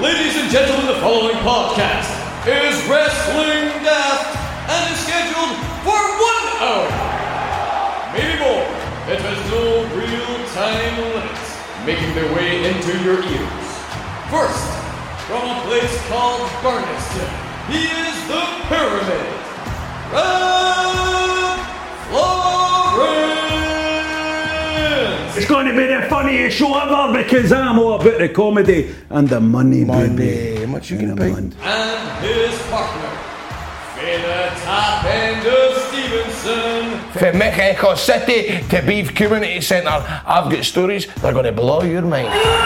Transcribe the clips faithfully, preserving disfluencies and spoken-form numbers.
Ladies and gentlemen, the following podcast is Wrestling Death and is scheduled for one hour. Maybe more. It has no real time limits, making their way into your ears. First, from a place called Barneston, he is the Pyramid. Red Florence! It's going to be the funniest show ever because I'm all about the comedy and the money, baby. How much you gonna pay? And his partner, Fela Top Ender Stevenson. From Mexico City to Beef Community Centre, I've got stories that are going to blow your mind.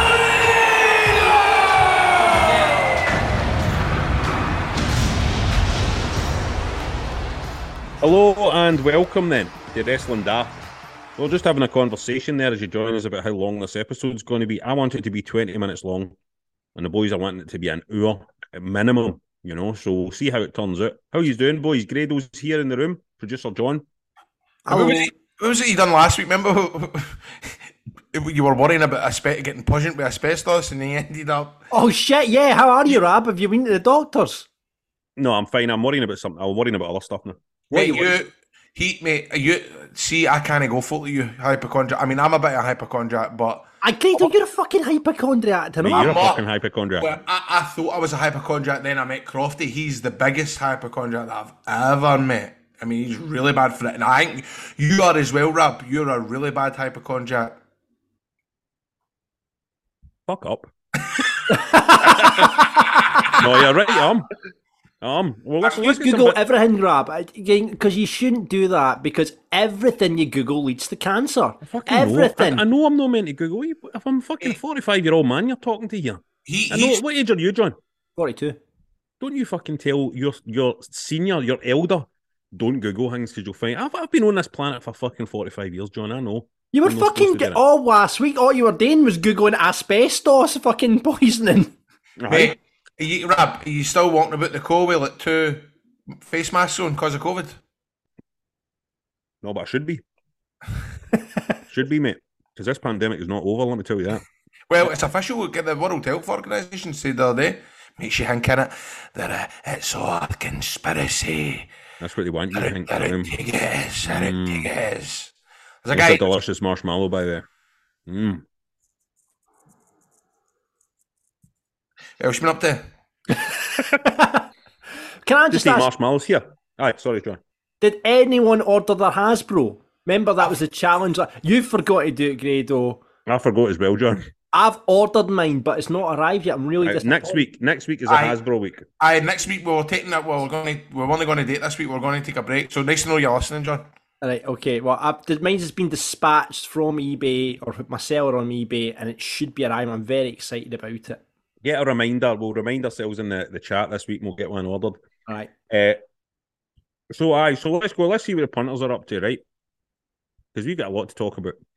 Hello and welcome then to Wrestling Daft. We're just having a conversation there as you join us about how long this episode's going to be. I want it to be twenty minutes long, and the boys are wanting it to be an hour at minimum, you know, so we'll see how it turns out. How you doing, boys? Grado's here in the room, producer John. What was, it, what was it you done last week? Remember you were worrying about aspe- getting pungent with asbestos and you ended up... Oh shit, yeah, how are you, Rab? Have you been to the doctors? No, I'm fine. I'm worrying about something. I'm worrying about other stuff now. Mate, you, you, he, mate, you, see, I can't go full to you, hypochondriac. I mean, I'm a bit of a hypochondriac, but... I can't, you're a fucking hypochondriac to know. Mate, you're I'm a not. fucking hypochondriac. Well, I, I thought I was a hypochondriac, then I met Crofty. He's the biggest hypochondriac that I've ever met. I mean, he's really bad for it. And I think you are as well, Rab. You're a really bad hypochondriac. Fuck up. No, you're right, I'm. Um, well, let's, let's Just get Google some... everything, Rab, because you shouldn't do that, because everything you Google leads to cancer. Everything. I, I know I'm not meant to Google. If I'm a fucking forty-five-year-old man you're talking to here. He, I know, what age are you, John? forty-two. Don't you fucking tell your your senior, your elder, don't Google things because you'll find... I've, I've been on this planet for fucking forty-five years, John, I know. You were I'm not fucking... supposed to do Get, all last week, all you were doing was Googling asbestos fucking poisoning. that. Mate, Right. are you, Rab, are you still walking about the co with like two face masks on because of COVID? No, but I should be. Should be, mate. Because this pandemic is not over, let me tell you that. Well, it's official. Get the World Health Organization said the other day. Makes you think in it that uh, it's all a conspiracy. That's what they want you to think. That it Um, is. That it Mm. is. There's a It's guy. a delicious marshmallow, by the way. Mm. Yeah, what's you been up to? Can I Just just eat ask, marshmallows here. Aye, sorry, John. did anyone order their Hasbro? Remember that was a challenge. You forgot to do it, Grado. I forgot as well, John. I've ordered mine, but it's not arrived yet. I'm really Right, disappointed. next week, next week is a Aye. Hasbro week. Aye, next week we were taking that. Well, we're going to. We're only going to date this week. We're going to take a break. So nice to know you're listening, John. All right, okay. Well, I've, the- mine has been dispatched from eBay or my seller on eBay, and it should be arriving. I'm very excited about it. Get a reminder. We'll remind ourselves in the, the chat this week and we'll get one ordered. All right. Uh, so, aye, so let's go. Let's see what the punters are up to, right? Because we've got a lot to talk about.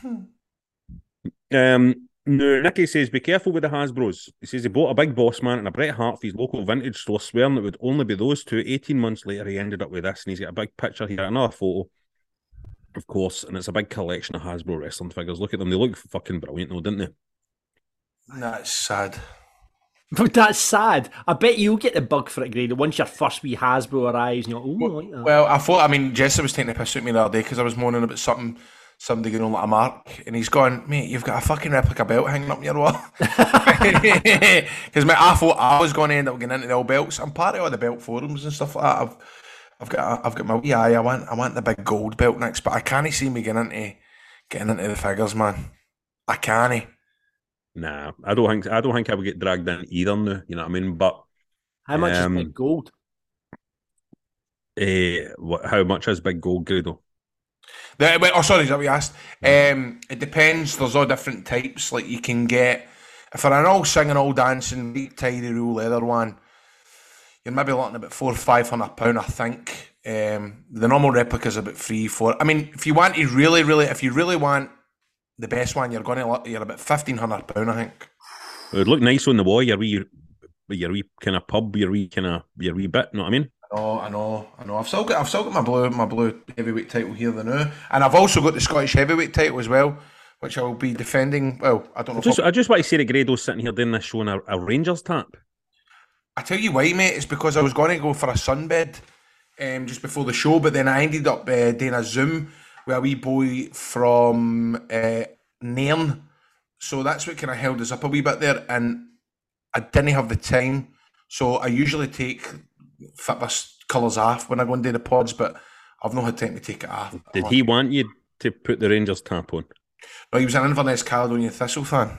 um, no, Nicky says, be careful with the Hasbros. He says he bought a big Boss Man and a Bret Hart for his local vintage store, swearing it would only be those two. eighteen months later, he ended up with this, and he's got a big picture here, another photo, of course, and it's a big collection of Hasbro wrestling figures. Look at them. They look fucking brilliant, though, didn't they? That's sad. But that's sad. I bet you'll get the bug for it, Grado, once your first wee Hasbro arrives and you're like, ooh, I like that. Well, I thought. I mean, Jesse was taking a piss at me the other day because I was moaning about something. Somebody going on like a mark, and he's gone, mate, you've got a fucking replica belt hanging up your wall. Because mate, I thought I was going to end up getting into the old belts. I'm part of all the belt forums and stuff like that. I've, I've got, I've got my wee eye. I want, I want the big gold belt next, but I can't see me getting into, getting into the figures, man. I can't. Nah, I don't think I don't think I would get dragged in either now, you know what I mean? But How much um, is big gold? uh, what, how much is big gold, Grado? The, wait, oh, sorry, is that what you asked? Um, it depends. There's all different types. Like you can get, for an all singing, all dancing, big tidy rule leather one, you're maybe looking about four or five hundred pound, I think. Um, the normal replica's about three, four. I mean, if you want to really, really, if you really want the best one, you're going to look, you're about fifteen hundred pound, I think. It would look nice on the wall. Your wee, your wee kind of pub, your wee kind of your wee bit. You know what I mean? I know, I know, I know. I've still got, I've still got my blue, my blue heavyweight title here, the new, and I've also got the Scottish heavyweight title as well. which I will be defending. Well, I don't know. Just, if I just want to say that Grado's sitting here doing this show in a, a Rangers tap. I tell you why, mate. It's because I was going to go for a sunbed um, just before the show, but then I ended up uh, doing a Zoom with a wee boy from uh, Nairn. So that's what kind of held us up a wee bit there, and I didn't have the time. So I usually take fitness colours off when I go and do the pods, but I've not had time to take it off. Did he want you to put the Rangers tap on? No, he was an Inverness Caledonian Thistle fan.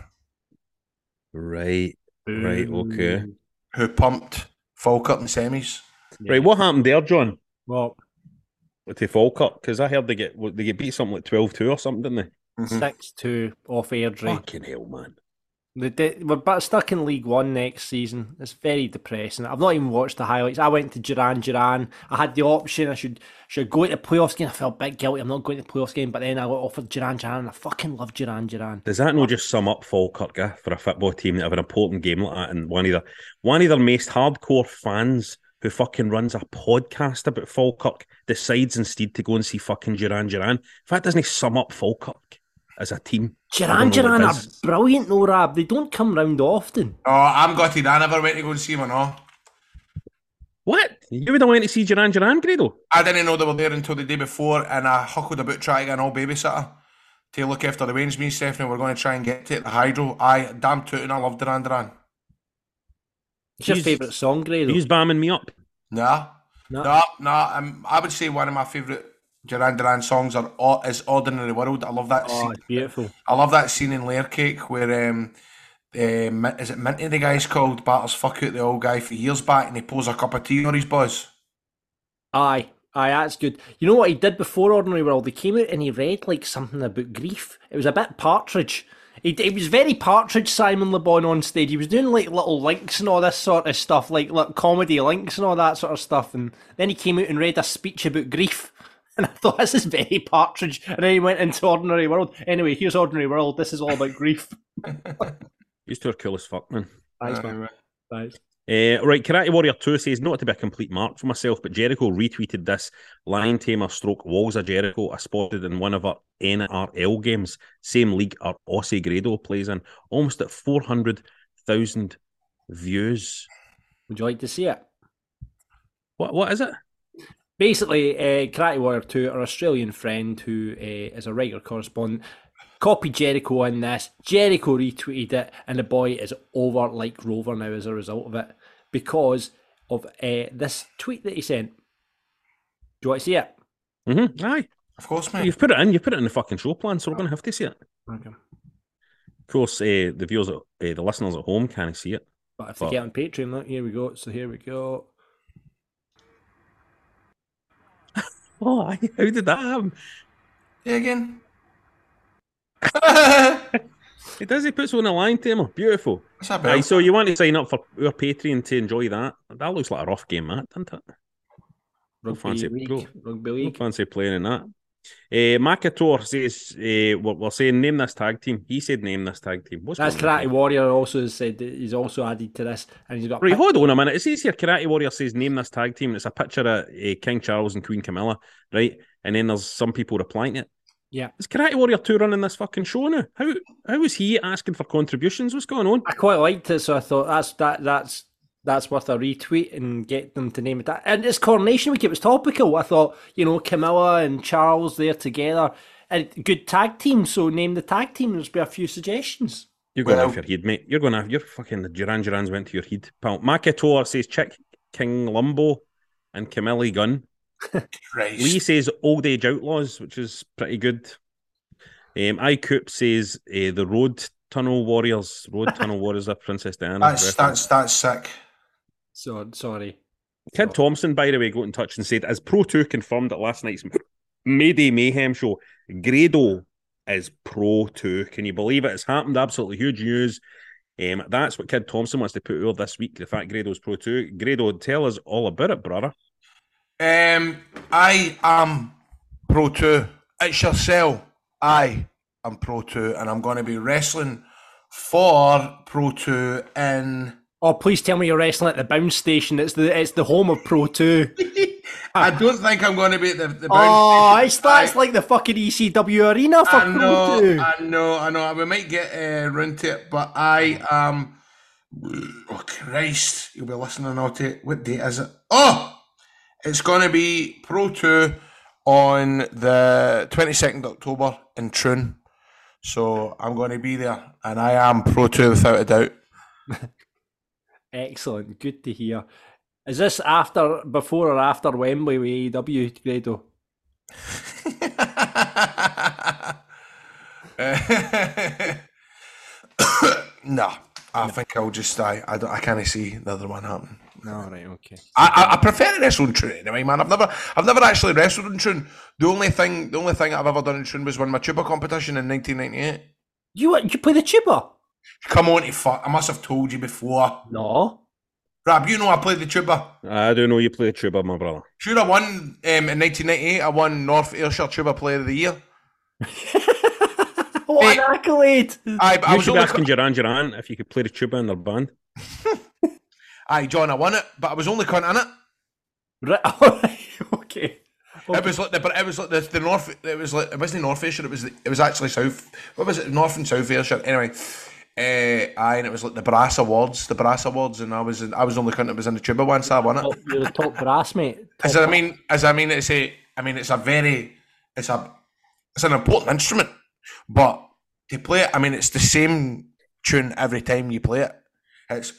Right, right, okay. Who pumped Falkirk in semis. Yeah. Right, what happened there, John? Well, to Falkirk? Because I heard they get they get beat something like twelve two or something, didn't they? Mm-hmm. six two off Airdrie. Fucking hell, man. They did, we're but stuck in League One next season. It's very depressing. I've not even watched the highlights. I went to Duran Duran. I had the option. I should should go to the playoffs game. I felt a bit guilty. I'm not going to the playoffs game, but then I got offered Duran Duran. I fucking love Duran Duran. Does that not just sum up Falkirk eh, for a football team that have an important game like that? And one of the one of their most hardcore fans who fucking runs a podcast about Falkirk decides instead to go and see fucking Duran Duran. If that doesn't sum up Falkirk as a team. Duran Duran are brilliant though, Rab. They don't come round often. Oh, I'm gutted. I never went to go and see them, no. What? You would have went to see Duran Duran, Grado? I didn't know they were there until the day before, and I huckled about trying to get an all babysitter to look after the Waynes. Me and Stephanie were going to try and get to it, the Hydro. I damn tootin', I love Duran Duran. What's your favourite song, Grado? Who's bamming me up? Nah. No. Nah, nah. Um, I would say one of my favourite Duran Duran songs are is Ordinary World. I love that Oh, scene. it's beautiful. I love that scene in Layer Cake where um, uh, is it Minty the guy's called batters fuck out the old guy for years back, and he pours a cup of tea on his buzz. Aye, aye, that's good. You know what he did before Ordinary World? He came out and he read like something about grief. It was a bit Partridge. He, he was very Partridge, Simon Le Bon, on stage. He was doing like little links and all this sort of stuff, like, like comedy links and all that sort of stuff. And then he came out and read a speech about grief. And I thought, this is very Partridge. And then he went into Ordinary World. Anyway, here's Ordinary World. This is all about grief. These two are cool as fuck, man. Thanks, man. Thanks. Uh, right, Karate Warrior two says, not to be a complete mark for myself, but Jericho retweeted this Lion Tamer stroke Walls of Jericho I spotted in one of our N R L games, same league our Aussie Grado plays in, almost at four hundred thousand views. Would you like to see it? What? What is it? Basically, uh, Karate Warrior two, our Australian friend who uh, is a writer correspondent, copied Jericho in this. Jericho retweeted it, and the boy is over like Rover now as a result of it because of uh, this tweet that he sent. Do you want to see it? Mm-hmm. Aye. Of course, mate. You've put it in. You've put it in the fucking show plan, so we're going to have to see it. Okay. Of course, uh, the viewers, at, uh, the listeners at home can't see it. But if But- they get on Patreon, look, here we go. So here we go. Oh, aye. How did that happen? Yeah, again. It does. He puts on a Lion Tamer. Beautiful. What's that Aye, about? so you want to sign up for our Patreon to enjoy that? That looks like a rough game, that, doesn't it? Rugby fancy League. pro. Rugby I League. fancy playing in that. Uh, Makator says, uh, we're, we're saying name this tag team. He said name this tag team. What's That's going on Karate here? Warrior also has said that he's also added to this, and he's got Right, pic- hold on a minute. It says here Karate Warrior says name this tag team. It's a picture of uh, King Charles and Queen Camilla, right? And then there's some people replying to it. Yeah. Is Karate Warrior two running this fucking show now? How how is he asking for contributions? What's going on? I quite liked it, so I thought that's that that's that's worth a retweet and get them to name it that. And it's Coronation Week; it was topical. I thought, you know, Camilla and Charles there together, and good tag team. So name the tag team. There's be a few suggestions. You're going Well- off your head, mate. You're going off. You're fucking the Duran Durans went to your head, pal. Makator says Chick King Lumbo and Camilla Gunn. Christ. Lee says Old Age Outlaws, which is pretty good. Um, iCoop says uh, the Road Tunnel Warriors. Road Tunnel Warriors of Princess Diana. That's that's that's sick. So sorry. Kid Thompson, by the way, got in touch and said, as Pro two confirmed at last night's Mayday Mayhem show, Grado is Pro two. Can you believe it? It's happened. Absolutely huge news. Um, that's what Kid Thompson wants to put out this week, the fact Grado's Pro two. Grado, tell us all about it, brother. Um, I am Pro two. It's yourself. I am Pro two, and I'm going to be wrestling for Pro two in Oh, please tell me you're wrestling at the Bounce Station. It's the it's the home of Pro two. I don't think I'm going to be at the, the Oh, bounce. it's that's like the fucking E C W arena for I know, Pro two. I know, I know. We might get uh, round to it, but I am. Oh Christ! You'll be listening now to it. What date is it? Oh, it's going to be Pro two on the twenty-second of October in Troon. So I'm going to be there, and I am Pro two without a doubt. Excellent, good to hear. Is this after, before, or after Wembley with A E W, Grado? Nah, I think I'll just die. I don't. I can't see the other one happen. No, right, okay. I, I, I prefer to wrestle in Troon anyway, man. I've never, I've never actually wrestled in Troon. The only thing, the only thing I've ever done in Troon was win my tuba competition in nineteen ninety-eight. You you play the tuba? Come on, to fuck! I must have told you before. No. Rab, you know I played the tuba. I do know you play tuba, my brother. Sure, I won um, in nineteen ninety-eight. I won North Ayrshire Tuba Player of the Year. What Hey, an accolade! I, I You was should be only, asking Duran Duran if you could play the tuba in their band. aye, John, I won it, but I was only cunt in it. Right, alright, okay. It was like the, but it was like the, the North. It was like it wasn't North Ayrshire. It was the, it was actually South. What was it? North and South Ayrshire. Anyway, uh, aye, and it was like the Brass Awards, the Brass Awards, and I was in, I was only cunt that was in the tuba one, so I won it. Oh, you're the top brass, mate. Top As I mean, as I mean, it's a, I mean, it's a very, it's a, it's an important instrument, but to play it, I mean, it's the same tune every time you play it. It's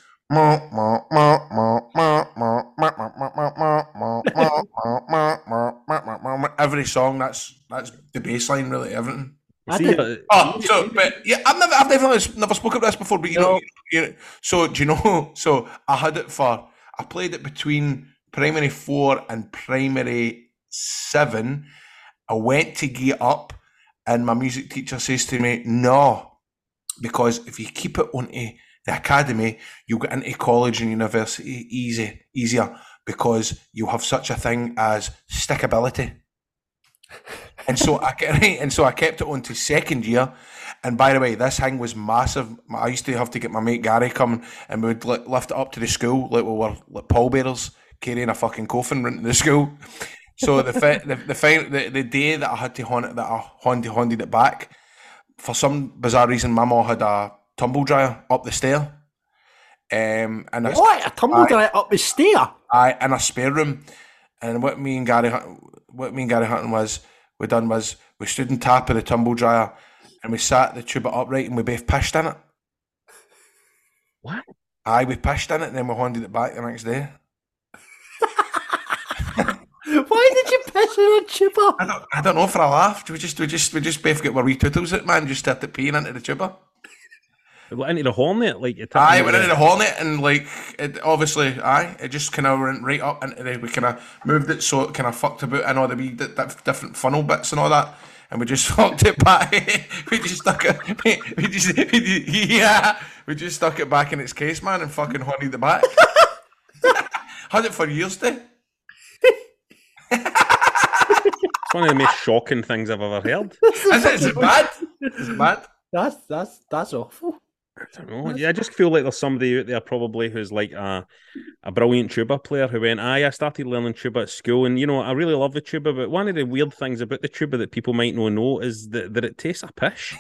every song. That's that's the bass line, really. Everything. I See, did- uh, Oh, so but yeah, I've never, I've never, never spoken about this before. But you know, No. you know, so do you know? So I had it for, I played it between primary four and primary seven. I went to get up, and my music teacher says to me, "No, because if you keep it onto the academy, you'll get into college and university easy, easier, because you have such a thing as stickability." And so I right, and so I kept it on to second year. And by the way, this thing was massive. I used to have to get my mate Gary coming, and we would li- lift it up to the school like we were like pallbearers carrying a fucking coffin into the school. So the fi- the the, fi- the the day that I had to haunt it, that I haunted haunted it back, for some bizarre reason, my mum had a tumble dryer up the stair, um, and a, What? A tumble dryer up the stair? I in a spare room. And what me and Gary, what me and Gary Hutton was, we done was we stood on top of the tumble dryer, and we sat the tuba upright, and we both pissed in it. What? Aye, we pissed in it, and then we haunted it back the next day. Why did you piss in a tuba? I don't, I don't know, for a laugh. We just, we just, we just both get our wee tootles out, man. Just started peeing into the tuba. It went into the hornet, like you Aye, went into the hornet, and like it obviously, aye, it just kind of went right up into the. We kind of moved it so it kind of fucked about in all the wee di- di- different funnel bits and all that, and we just fucked it back. we just stuck it. We, we just, we just, yeah, we just stuck it back in its case, man, and fucking haunted it back. Had it for years, too. It's one of the most shocking things I've ever heard. Is it, is it bad? Is it bad? That's that's that's awful. I don't know. Yeah, I just feel like there's somebody out there probably who's like a a brilliant tuba player who went, aye, I started learning tuba at school, and you know, I really love the tuba, but one of the weird things about the tuba that people might not know is that, that it tastes a pish.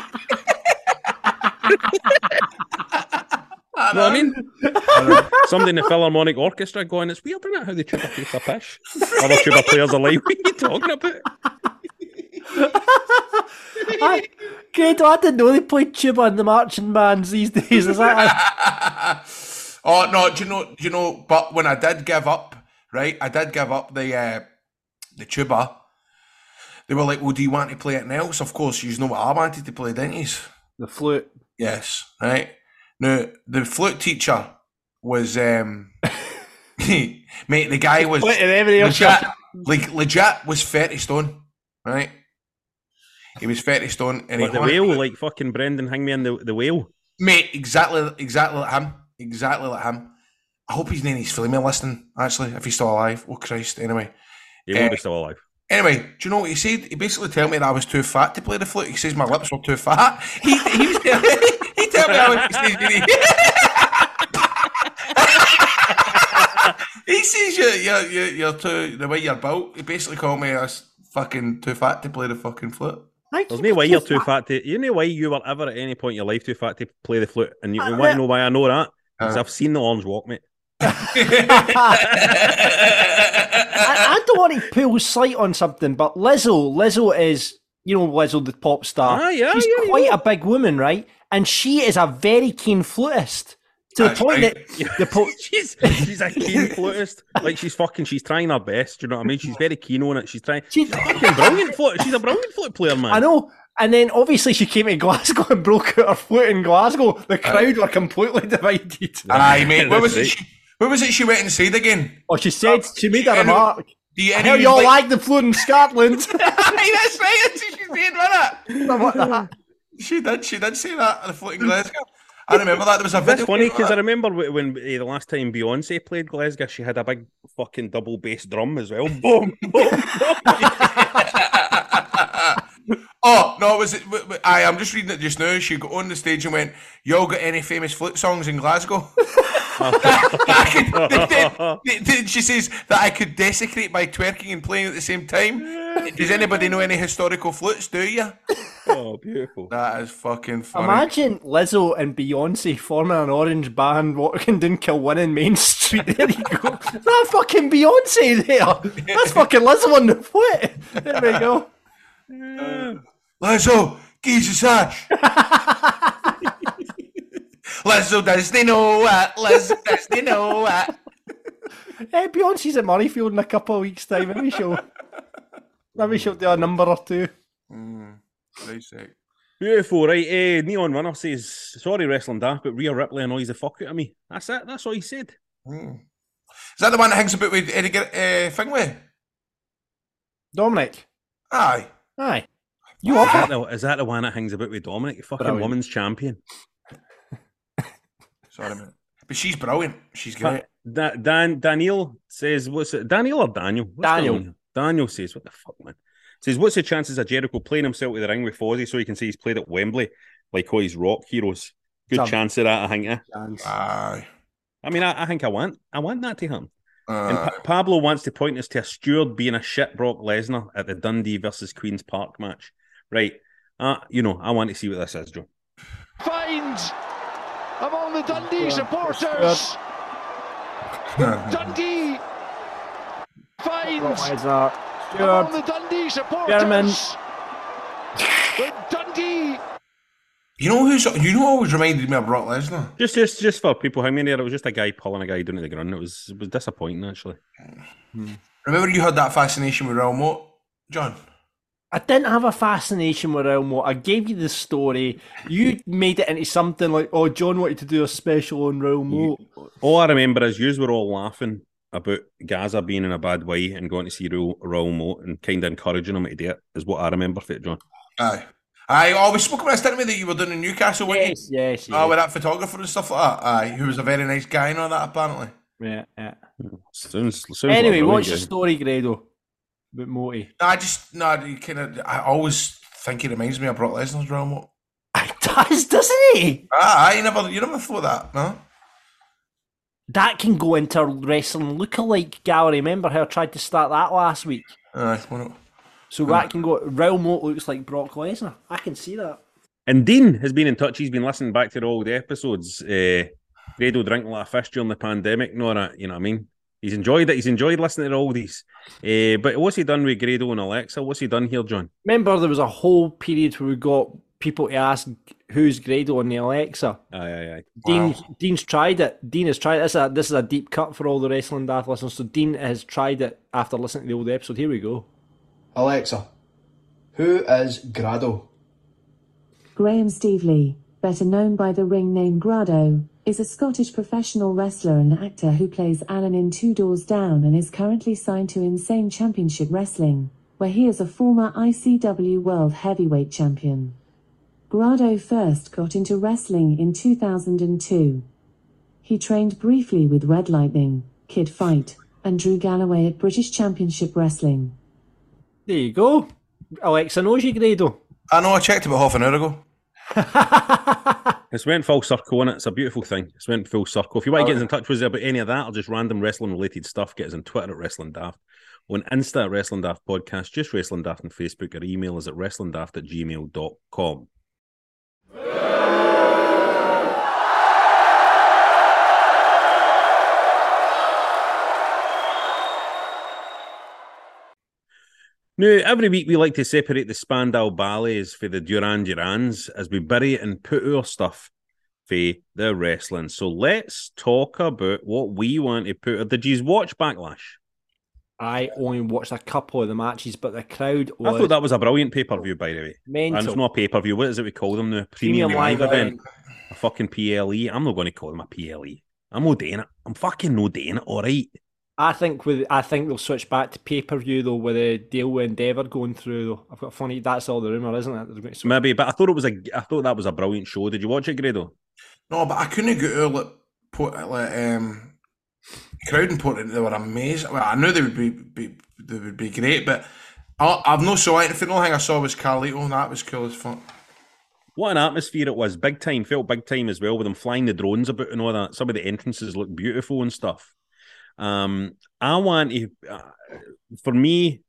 You know what I mean? Somebody in the Philharmonic Orchestra going, it's weird, isn't it, how the tuba tastes a pish? Other tuba players are like, what are you talking about? I, Grado, I didn't know they played tuba in the marching bands these days. Is that? Oh no, do you know? Do you know? But when I did give up, right? I did give up the uh, the tuba. They were like, "Well, do you want to play it else?" Of course, you know what I wanted to play, didn't you? The flute. Yes, right. Now the flute teacher was, um, mate. The guy was Flute and everything else. legit, like legit was thirty stone, right? He was thirty stone, and Like he the wanted- whale, like fucking Brendan Hangman, the, the whale. Mate, exactly, exactly like him. Exactly like him. I hope his name is female listening, actually, if he's still alive. Oh, Christ. Anyway. He won't Uh, be still alive. Anyway, do you know what he said? He basically told me that I was too fat to play the flute. He says my lips were too fat. He, he was telling me, he told me I was, he says, he says you, you're, you're, you're too, the way you're built, you basically call me a s- fucking too fat to play the fucking flute. There's no way you're too fat to. You know why you were ever at any point in your life too fat to play the flute, and you Uh, want to know why I know that? Because Uh. I've seen the Orange Walk, mate. I, I don't want to pull sight on something, but Lizzo, Lizzo is, you know, Lizzo the pop star. Ah, yeah, She's yeah, quite yeah. a big woman, right? And she is a very keen flutist. To the That's point right. that the po- she's she's a keen flutist. Like she's fucking, she's trying her best. Do you know what I mean? She's very keen on it. She's trying. She- She's a fucking brilliant flute. She's a brilliant flute player, man. I know. And then obviously she came to Glasgow and broke out her flute in Glasgow. The crowd were completely divided. Aye, mate. What was That's it? She, what was it? She went and said again. Oh, she said, she made a I know. remark. Do you I any hear of you y'all like? like the flute in Scotland. Aye, that's right. That's what she said, wasn't it? What the- She did. She did say that. The flute in Glasgow. I remember that. There was a That's video. funny of because I that. remember wh- when uh, the last time Beyonce played Glasgow, she had a big fucking double bass drum as well. Boom, boom, boom. Oh no, was it? w- w- Aye, I'm just reading it just now. She got on the stage and went, "Y'all got any famous flute songs in Glasgow?" I could- they- they- they- she says that I could desecrate by twerking and playing at the same time. Does anybody know any historical flutes? Do you? Oh, beautiful. That is fucking funny. Imagine Lizzo and Beyonce forming an orange band walking down Kilwinning Main Street. There you go. That fucking Beyonce there. That's fucking Lizzo on the foot. There we go. Lizzo, geez a sash. Lizzo does they know what? Lizzo does they know what? Hey, Beyonce's at Murrayfield in a couple of weeks' time. Maybe she'll, maybe she'll do a number or two. Very sick. Beautiful, right? Uh, Neon Runner says, sorry, wrestling daft, but Rhea Ripley annoys the fuck out of me. That's it. That's all he said. Is that the one that hangs about with Eddie uh, Fingway? Dominic. Aye. Aye. You Is up that, it? the, is that the one that hangs about with Dominic? The fucking Brilliant. women's champion. Sorry, man. But she's brilliant. She's great. Da- Dan Daniel says, what's it? Daniel or Daniel? What's Daniel. going on? Daniel says, what the fuck, man? Says, what's the chances of Jericho playing himself to the ring with Fozzy so you can see he's played at Wembley like all his rock heroes? Good Some- chance of that, I think. Eh? Aye. I mean, I, I think I want, I want that to happen. And Uh, pa- Pablo wants to point us to a steward being a shit Brock Lesnar at the Dundee versus Queen's Park match. Right. Uh, you know, I want to see what this is, Joe. Finds among the Dundee supporters. Dundee finds Lesnar. among Stewart. the Dundee German. supporters. With Dundee you know who's? You know, always reminded me of Brock Lesnar. Just, just, just for people hanging there, it was just a guy pulling a guy down to the ground. It was, it was disappointing, actually. Remember you had that fascination with Raul Moat, John? I didn't have a fascination with Elmo. I gave you the story. You made it into something like, oh, John wanted to do a special on Raul Moat. All I remember is you were all laughing about Gaza being in a bad way and going to see Raul, Raul Moat and kind of encouraging him to do it, is what I remember for it, John. Aye. Aye, oh, we spoke about this, didn't we, that you were doing in Newcastle, weren't Yes, yes, you? Oh, yes. with that photographer and stuff like that. Aye, who was a very nice guy and all that, apparently. Yeah, yeah. Sounds, sounds Anyway, like a what's the brilliant story, Grado? About Moti. I just, no, you kind of, I always think he reminds me of Brock Lesnar's Raul Moat. It does, doesn't he? Ah, you never, you never thought that, no? That can go into wrestling lookalike gallery. Remember how I tried to start that last week? Aye, why not? So that can go. Raul Moat looks like Brock Lesnar. I can see that. And Dean has been in touch. He's been listening back to the old episodes. Uh, Grado drinking like a fish during the pandemic. No, that, you know what I mean? He's enjoyed it. He's enjoyed listening to all these. Uh, but what's he done with Grado and Alexa? What's he done here, John? Remember, there was a whole period where we got people to ask who's Grado on the Alexa. Aye, aye, aye. Dean, Dean's tried it. Dean has tried it. This is, a, this is a deep cut for all the Wrestling Daft listeners. So Dean has tried it after listening to the old episode. Here we go. Alexa, who is Grado? Graham Stevely, better known by the ring name Grado, is a Scottish professional wrestler and actor who plays Alan in Two Doors Down and is currently signed to Insane Championship Wrestling, where he is a former I C W World Heavyweight Champion. Grado first got into wrestling in two thousand two. He trained briefly with Red Lightning, Kid Fight, and Drew Galloway at British Championship Wrestling. There you go. Alexa knows you, Grado. I know, I checked about half an hour ago. It's went full circle, and it? It's a beautiful thing. It's went full circle. If you want to get in touch with us about any of that or just random wrestling related stuff, get us on Twitter at Wrestling Daft, on Insta at Wrestling Daft Podcast, just Wrestling Daft on Facebook, or email us at wrestlingdaft at gmail dot com. Now, every week we like to separate the Spandau Ballets for the Duran Durans as we bury it and put our stuff for the wrestling. So let's talk about what we want to put. Did you watch Backlash? I only watched a couple of the matches, but the crowd was... I thought that was a brilliant pay-per-view, by the way. Mental. And it's not a pay-per-view. What is it we call them now? Premium Premium Live Live Event. Event. A fucking P L E. I'm not going to call them a P L E. I'm not doing it. I'm fucking not doing it, all right? I think with I think they'll switch back to pay-per-view, though, with the deal with Endeavour going through, though. I've got a funny... That's all the rumour, isn't it? They're going to switch. Maybe, but I thought it was a... I thought that was a brilliant show. Did you watch it, Grado? No, but I couldn't get all like, put, like um, crowd and put it. They were amazing. Well, I knew they would be, be they would be great, but I, I've no saw anything. The only thing I saw was Carlito, and that was cool as fuck. What an atmosphere it was. Big time. Felt big time as well with them flying the drones about and all that. Some of the entrances looked beautiful and stuff. Um, I want to, uh, for me,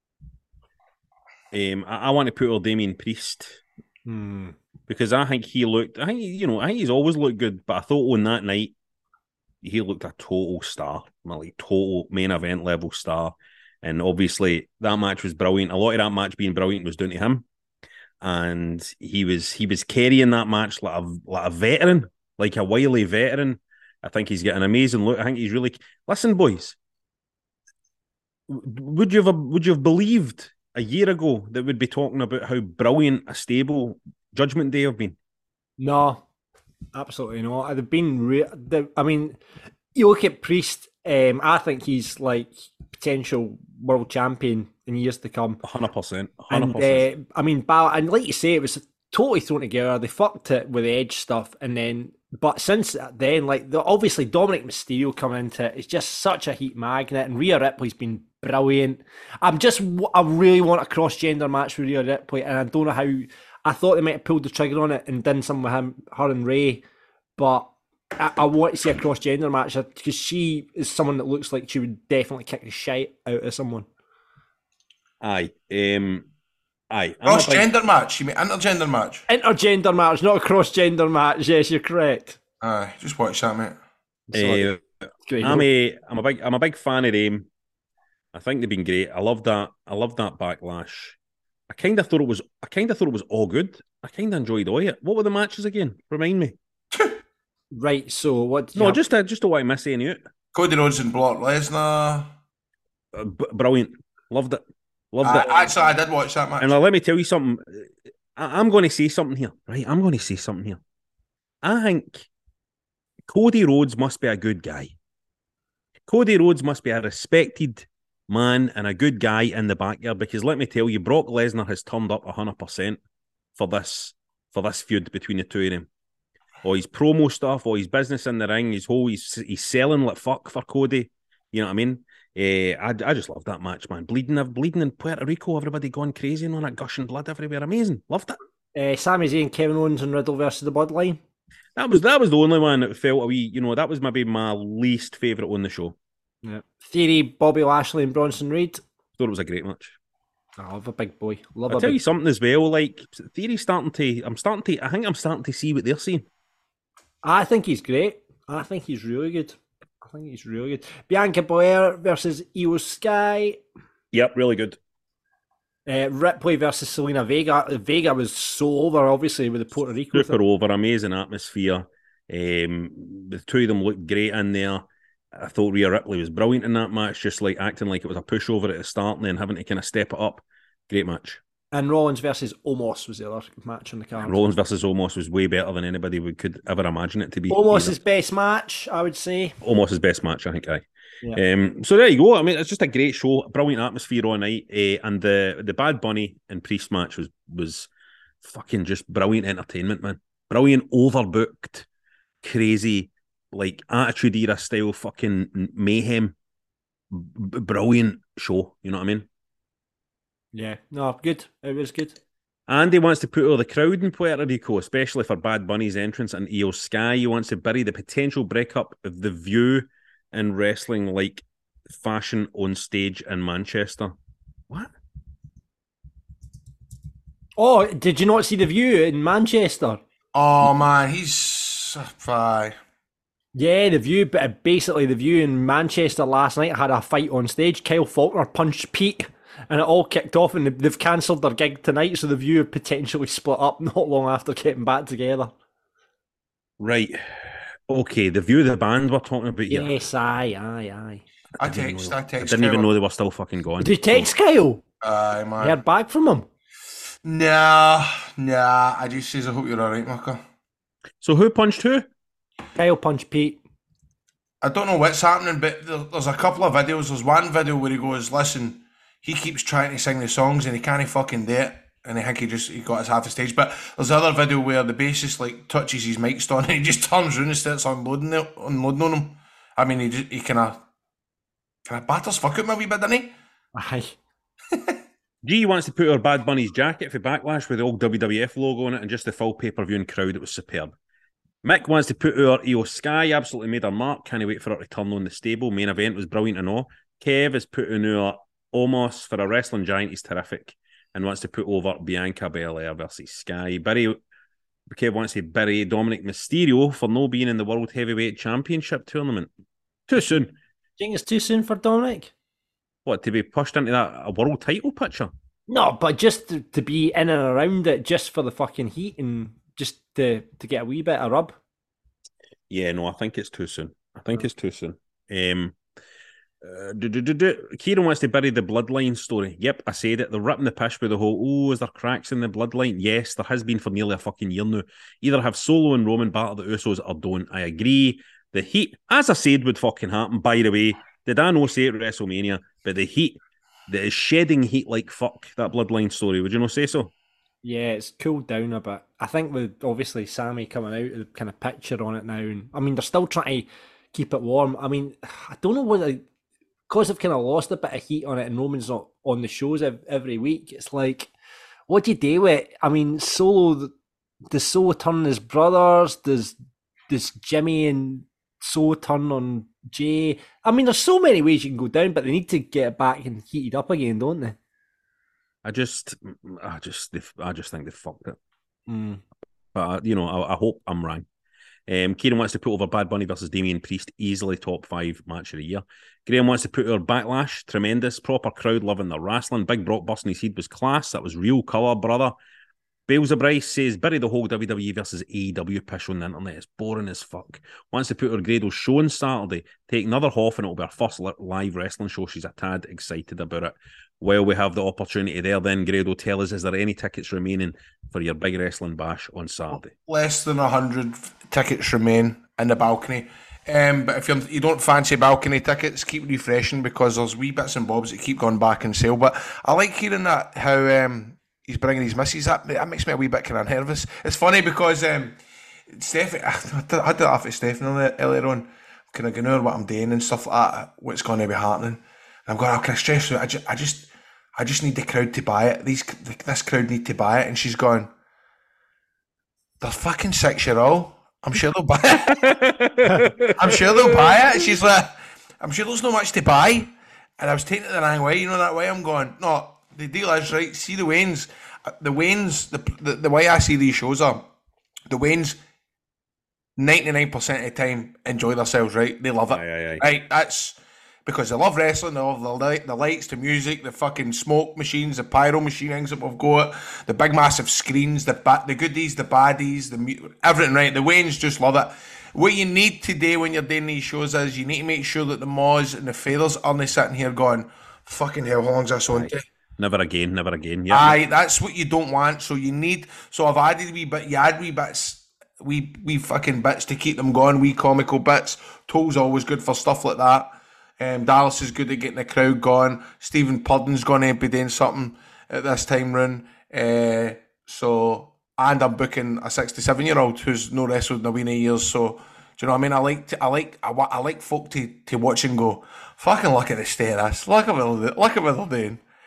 um, I, I want to put our Damien Priest Hmm. because I think he looked. I think you know. I think he's always looked good, but I thought on that night he looked a total star, like total main event level star. And obviously that match was brilliant. A lot of that match being brilliant was down to him, and he was he was carrying that match like a like a veteran, like a wily veteran. I think he's got an amazing look. I think he's really... Listen, boys, would you have would you have believed a year ago that we'd be talking about how brilliant a stable Judgment Day have been? No, absolutely not. They've been... Re- they, I mean, you look at Priest, um, I think he's like potential world champion in years to come. one hundred percent. one hundred percent. And, uh, I mean, Bal- and like you say, it was totally thrown together. They fucked it with the Edge stuff, and then... But since then, like the, obviously Dominic Mysterio coming into it, it's just such a heat magnet, and Rhea Ripley's been brilliant. I'm just, I really want a cross gender match with Rhea Ripley, and I don't know how. I thought they might have pulled the trigger on it and done something with him, her and Ray, but I, I want to see a cross gender match because she is someone that looks like she would definitely kick the shite out of someone. Aye, um, aye. Cross gender big... match. You mean intergender match? Intergender match, not a cross gender match. Yes, you're correct. Aye, just watch that, mate. Uh, I'm a, I'm a big, I'm a big fan of them. I think they've been great. I love that. I love that Backlash. I kind of thought it was. I kind of thought it was all good. I kind of enjoyed all it. What were the matches again? Remind me. Right. So what? No, just uh, just to want to miss any out. Cody Rhodes and Brock Lesnar. Uh, b- brilliant. Loved it. Loved I, it. Actually, I did watch that match. And uh, let me tell you something. I, I'm going to say something here. Right. I'm going to say something here. I think Cody Rhodes must be a good guy. Cody Rhodes must be a respected man and a good guy in the backyard, because let me tell you, Brock Lesnar has turned up one hundred percent for this for this feud between the two of them. All his promo stuff, all his business in the ring, his whole he's, he's selling like fuck for Cody. You know what I mean? Uh, I, I just love that match, man. Bleeding, bleeding in Puerto Rico, everybody going crazy and all that gushing blood everywhere. Amazing. Loved it. Uh, Sami Zayn, Kevin Owens and Riddle versus the Bloodline. That was that was the only one that felt a wee, you know, that was maybe my least favourite on the show. Yeah. Theory, Bobby Lashley and Bronson Reed. Thought it was a great match. I love a big boy. Love I'll a tell big... you something as well, like Theory's starting to I'm starting to I think I'm starting to see what they're seeing. I think he's great. I think he's really good. I think he's really good. Bianca Belair versus Io Sky. Yep, really good. Uh, Ripley versus Selena Vega. Vega was so over, obviously, with the Puerto Rico Super thing. over, amazing atmosphere. Um, the two of them looked great in there. I thought Rhea Ripley was brilliant in that match, just like acting like it was a pushover at the start and then having to kind of step it up. Great match. And Rollins versus Omos was the other match on the card. Rollins versus Omos was way better than anybody would could ever imagine it to be. Omos' best match, I would say. Omos' best match, I think. Aye. Yeah. Um, so there you go. I mean, it's just a great show, brilliant atmosphere all night, uh, and the the Bad Bunny and Priest match was was fucking just brilliant entertainment, man. Brilliant, overbooked, crazy, like Attitude Era style fucking mayhem. B- brilliant show. You know what I mean? Yeah. No, good. It was good. Andy wants to put over the crowd in Puerto Rico, especially for Bad Bunny's entrance and Io Sky. He wants to bury the potential breakup of The View in wrestling like fashion on stage in Manchester. What? Oh, did you not see The View in Manchester? Oh man, he's uh, Yeah, The View, but basically The View in Manchester last night had a fight on stage. Kyle Faulkner punched Pete, and it all kicked off, and they've cancelled their gig tonight, so The View have potentially split up not long after getting back together. Right. Okay, The View, the band we're talking about here. Yes, aye, aye, aye. I text, I I text. didn't even Kyle. know they were still fucking gone. Did you text Kyle? Aye, man. Heard back from him? Nah, nah. I just says I hope you're alright, Marco. So who punched who? Kyle punched Pete. I don't know what's happening, but there, there's a couple of videos. There's one video where he goes, "Listen, he keeps trying to sing the songs and he can't fucking do it." And I think he just he got us half the stage. But there's another video where the bassist like touches his mic stand and he just turns around and starts unloading it, unloading on him. I mean, he just he kind of kind of batters fuck out my wee bit, doesn't he? Aye. G wants to put her Bad Bunny's jacket for Backlash with the old W W F logo on it and just the full pay-per-view and crowd. It was superb. Mick wants to put her Io Sky, absolutely made her mark. Can't wait for her to turn on the stable. Main event was brilliant and all. Kev is putting her Omos for a wrestling giant. He's terrific. And wants to put over Bianca Belair versus Sky. Barry, Kev wants to bury Dominic Mysterio for no being in the World Heavyweight Championship tournament. Too soon. Do you think it's too soon for Dominic? What, to be pushed into that a world title picture? No, but just to, to be in and around it just for the fucking heat and just to, to get a wee bit of rub. Yeah, no, I think it's too soon. I think it's too soon. Um, uh, do, do, do, do. Kieran wants to bury the bloodline story. Yep, I said it. They're ripping the pish with the whole, oh, is there cracks in the bloodline? Yes, there has been for nearly a fucking year now. Either have Solo and Roman battle the Usos or don't. I agree. The heat, as I said, would fucking happen. By the way, did I not say it at WrestleMania? But the heat that is shedding heat like fuck, that bloodline story. Would you not say so? Yeah, it's cooled down a bit. I think with obviously Sammy coming out, the kind of picture on it now, and I mean they're still trying to keep it warm. I mean, I don't know whether because they've kind of lost a bit of heat on it, and Roman's not on the shows every week. It's like, what do you do with it? I mean, Solo does Solo turn his brothers? Does does Jimmy and Solo turn on Jay? I mean, there's so many ways you can go down, but they need to get it back and heated up again, don't they? I just, I just, I just think they fucked it. Mm. But uh, you know, I, I hope I'm wrong. Um, Kieran wants to put over Bad Bunny versus Damian Priest, easily top five match of the year. Graham wants to put over Backlash, tremendous, proper crowd loving the wrestling. Big Brock busting his head was class. That was real colour, brother. Bales of Bryce says, bury the whole W W E versus A E W pish on the internet. It's boring as fuck. Wants to put her Grado's show on Saturday. Take another half and it'll be our first live wrestling show. She's a tad excited about it. While we have the opportunity there, then Grado, tell us, is there any tickets remaining for your big wrestling bash on Saturday? Less than a hundred tickets remain in the balcony. Um, but if you're, you don't fancy balcony tickets, keep refreshing because there's wee bits and bobs that keep going back in sale. But I like hearing that, how um, he's bringing his missus. That, that makes me a wee bit kind of nervous. It's funny because um, Steph, I did that off at Stephen earlier on, kind of going over what I'm doing and stuff like that, what's going to be happening. And I'm going, oh, can I stress you? I just, I just, I just need the crowd to buy it. These, this crowd need to buy it. And she's going, they're fucking six year old. I'm sure they'll buy it. I'm sure they'll buy it. She's like, I'm sure there's not much to buy. And I was taking it the wrong way, you know, that way. I'm going, no, the deal is right. See the Waynes, the Waynes, the, the, the way I see these shows are, the Waynes, ninety-nine percent of the time enjoy themselves, right? They love it. Aye, aye, aye. Right? That's because they love wrestling, they love the, light, the lights, the music, the fucking smoke machines, the pyro machine things that we've got, the big massive screens, the ba- the goodies, the baddies, the mu- everything, right? The Waynes just love it. What you need today when you're doing these shows is you need to make sure that the Moz and the Feathers aren't sitting here going, fucking hell, how long's this on to? Never again, never again. Yeah. Aye, that's what you don't want. So you need, so I've added a wee bit, you add wee bits, wee, wee fucking bits to keep them going, wee comical bits. Toll's always good for stuff like that. Um, Dallas is good at getting the crowd going. Stephen Purdon's going to be doing something at this time round. Uh, so, and I'm booking a sixty-seven-year-old who's no wrestled in a wee of years. So, do you know what I mean? I like, to, I like, I, I like folk to, to watch and go, fucking look at the state of this. Look at what they're, look at what they're doing.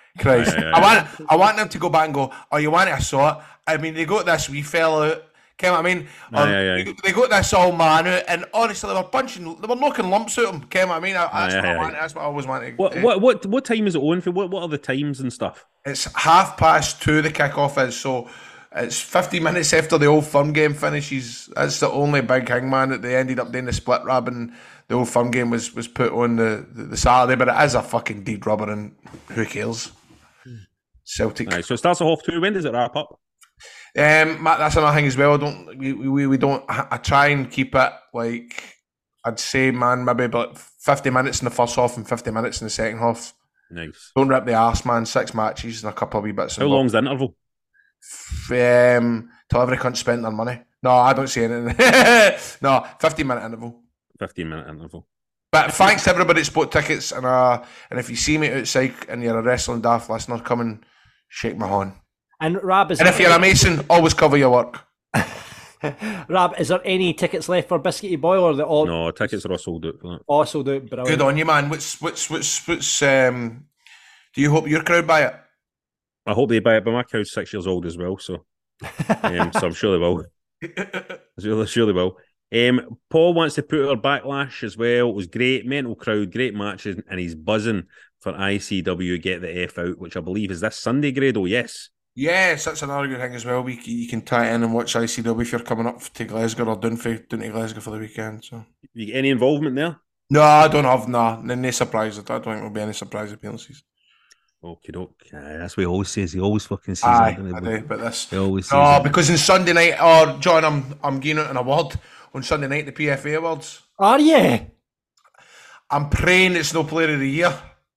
Christ. Aye, aye, I aye. want I want them to go back and go, oh, you want it? I saw it. I mean, they got this wee fella out. Ken what I mean? Or Aye, aye, aye. They, they got this old man out, and honestly, they were punching, they were knocking lumps out him. Ken what I mean? I, that's, Aye, what aye, I aye. want, that's what I always wanted. What what what what time is it on for? What what are the times and stuff? It's half past two, the kick-off is, so it's fifty minutes after the Old Firm game finishes. That's the only big hangman that they ended up doing the split rab, and the Old Firm game was, was put on the, the, the Saturday, but it is a fucking deed rubber, and who cares? Celtic. Aye, so it starts at half two. When does it wrap up? Um, Matt, that's another thing as well. I don't we, we, we don't I try and keep it like I'd say, man, maybe about fifty minutes in the first half and fifty minutes in the second half. Nice. Don't rip the arse, man. Six matches and a couple of wee bits. How long's the interval? Um, till every cunt spent their money. No, I don't say anything. No, fifteen minute interval. Fifteen minute interval. But thanks to everybody that bought tickets, and uh, and if you see me outside and you're a Wrestling Daft listener, come and shake my hand. And Rab, is And there if you're a any- Mason, always cover your work. Rab, is there any tickets left for Biscuity Boy, or the all No, tickets are all sold out for that. also do? But Good on you, man. What's what's what's what's um? Do you hope your crowd buy it? I hope they buy it, but my cow's six years old as well, so um, so I'm sure they will. Sure, sure they will. Um, Paul wants to put our Backlash as well. It was great, mental crowd, great matches, and he's buzzing for I C W Get the F Out, which I believe is this Sunday, Grado. Yes. Yes, that's another good thing as well. We c- you can tie in and watch I C W if you're coming up to Glasgow or down, for, down to Glasgow for the weekend. So You get any involvement there? no, I don't have no, no, no surprises. I don't think there'll be any surprise appearances. Okie doke. Aye, that's what he always says. He always fucking says Aye, that. doesn't I he? do, but this He always says no, that. because on Sunday night, oh John, I'm I'm giving out an award on Sunday night, the P F A Awards. Are you? I'm praying it's no Player of the Year.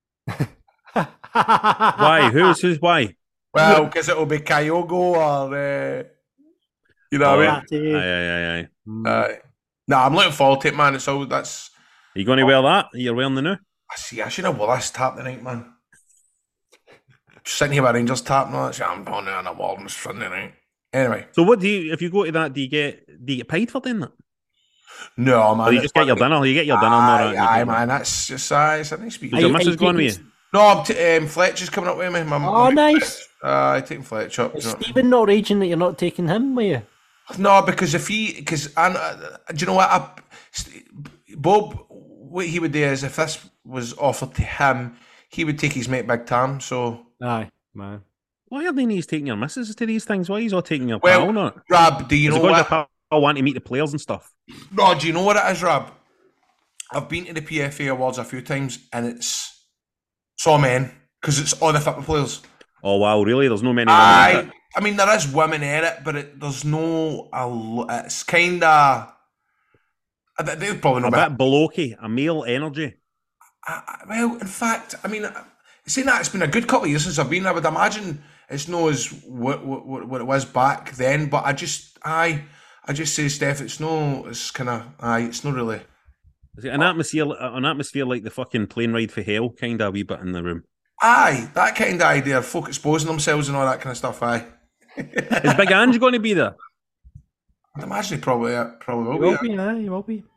Why? Who's who's why? Well, because it'll be Kyogo or uh, you know what I mean. Ratty. Aye, aye, aye, aye. Uh, no, I'm looking forward to it, man. It's all that's. Are you going to wear that? You're wearing the new? I see. I should have wore this tap tonight, man. Just sitting here with Rangers tap now. That's- I'm going to an award on Sunday night. Anyway, So what do you? If you go to that, do you get do you get paid for doing that? no, man. Or you it's just get your fucking- dinner? You get your dinner. and all Aye, that, and you aye, get- man. That's just aye. It's a nice week. Is your Aye, missus aye, going taking- with you? No, I'm t- um, Fletcher's coming up with me. My, Oh, nice. Uh, I taking Fletch up. Is you know. Stephen not raging that you're not taking him with you? No, because if he, because and uh, do you know what? I, St- Bob, what he would do is if this was offered to him, he would take his mate Big Tam. So, Aye, man. Why are they he's taking your missus to these things? Why are you all taking your well, pal? Not? Rab, do you Is it know because what? your pal want to meet the players and stuff? No, do you know what it is, Rab? I've been to the P F A Awards a few times, and it's it's all men because it's all the football players. Oh wow, really? There's no many women. in Aye, it? I mean there is women in it, but it, there's no. A, lo- it's kind of. They probably know A about. bit blocky, a male energy. I, I- well, in fact, I mean, uh, saying that it's been a good couple of years since I've been. I would imagine it's not as what what, what, what it was back then. But I just, I, I just say, Steph, it's no, it's kind of, aye, it's not really. Is it an atmosphere, an atmosphere like the fucking plane ride for hell, kind of a wee bit in the room? Aye, that kind of idea. Folk exposing themselves and all that kind of stuff. Aye, Is Big Ange going to be there? I'd imagine he probably, uh, probably You will will be. be, aye, you will be.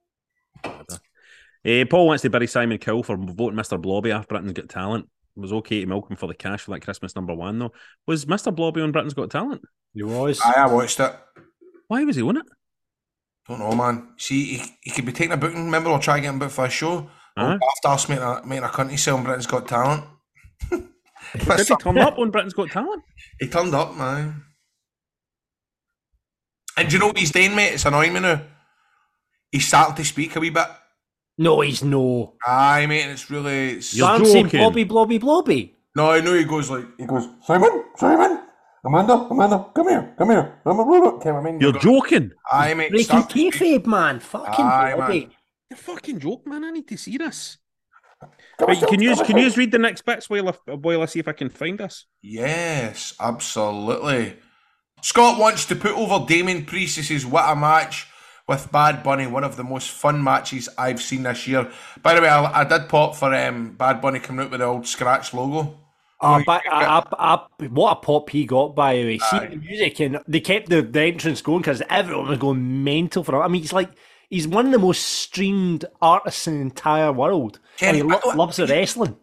Uh, Paul wants to bury Simon Cowell for voting Mister Blobby after Britain's Got Talent. It was okay to milk him for the cash for that Christmas number one, though. Was Mister Blobby on Britain's Got Talent? He was. Aye, I watched it. Why was he on it? Don't know, man. See, he, he could be taking a booking. Remember, I'll try and get him booked for a show. Aye. After us making a, making a cunt selling Britain's Got Talent. Did he turn up on Britain's Got Talent? He turned up, man. And do you know what he's doing, mate? It's annoying me now. He's starting to speak a wee bit. No, he's no. Aye, mate, and it's really. It's... You're I'm saying joking. blobby, blobby, blobby. No, I know he goes like he goes. Simon, Simon, Amanda, Amanda, come here, come here. I'm a robot. Come, I mean, You're joking. Aye, mate. Breaking start to speak. kayfabe, man. Fucking Aye, blobby. man. You're fucking joking, man. I need to see this. Come Right, on, can you come on, can come you on. read the next bits while I, while I see if I can find this? Yes, absolutely. Scott wants to put over Damien Priest. He says, "What a match with Bad Bunny! One of the most fun matches I've seen this year." By the way, I, I did pop for um, Bad Bunny coming out with the old scratch logo. Oh, but I, I, I, what a pop he got, by the way. See Aye. the music, and they kept the, the entrance going because everyone was going mental for him. I mean, he's like, he's one of the most streamed artists in the entire world. Kenny, and he I lo- don't- loves the wrestling.